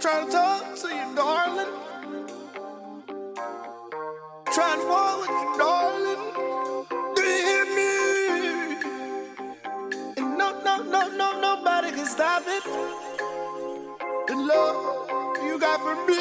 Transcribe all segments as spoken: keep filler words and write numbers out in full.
trying to talk to you, darling. Trying to walk with you, darling. Do you hear me? And no, no, no, no, nobody can stop it. The love you got for me.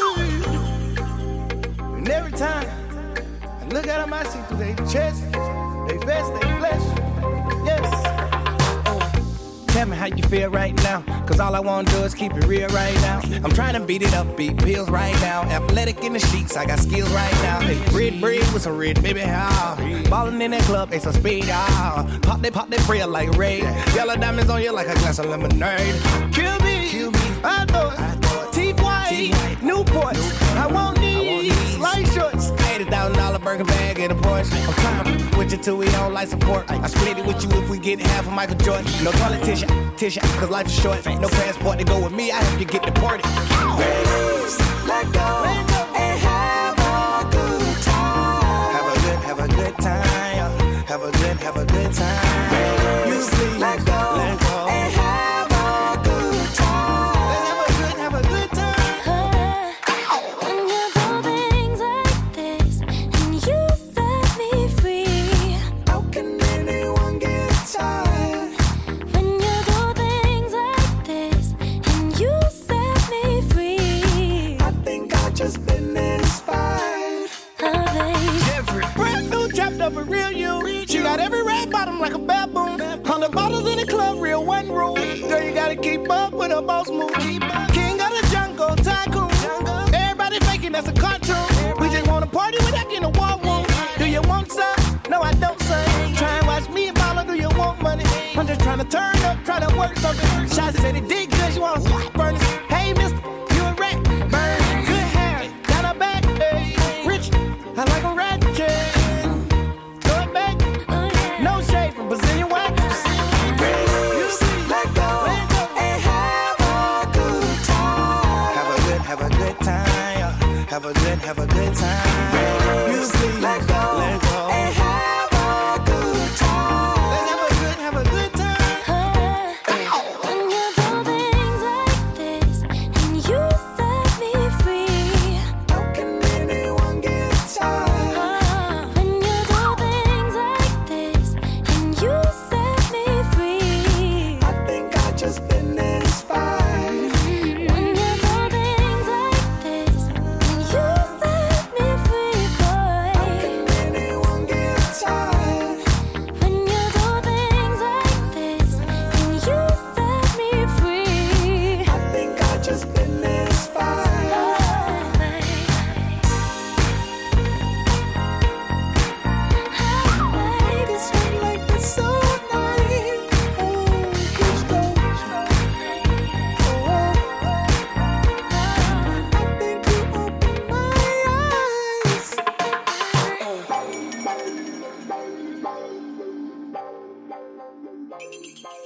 And every time I look at them, I see through their chest, they vest, they flesh. Yes. Tell me how you feel right now, cause all I wanna do is keep it real right now. I'm trying to beat it up, beat pills right now. Athletic in the streets, I got skills right now. Hey, red bread with some red, baby, ah. Ballin' in that club, they some speed, ah. Pop they, pop that bread like raid. Yellow diamonds on you like a glass of lemonade. Kill me, Kill me. I know it. Teeth white, Newports. I want these light shorts. eighty thousand dollar burger bag in a Porsche. I'm trying with you till we don't like support. I split it with you if we get half of Michael Jordan. No toilet tissue, tissue, cause life is short. No passport to go with me, I help you get deported. Release, let go, let go, and have a good time. Have a good, have a good time. Have a good, have a good time. Release, let go, let go, and have a good time. Let's have a good, have a good time. When you do things like this and you set me free. How can anyone get tired? When you do things like this and you set me free. I think I just been inspired. Oh, baby. Jeffrey, brand new chapter for real you. She got every red bottom like a baboon. Hundred bottles in the club, real one room. Girl, you gotta keep up with her boss move. King of the jungle, tycoon. Everybody faking, that's a cartoon. We just wanna party without getting a war room. Do you want some? No, I don't, son. Try and watch me and Paula, do you want money? I'm just trying to turn up, try to work something. Shots said it did good, you wanna furnace. Hey, mister.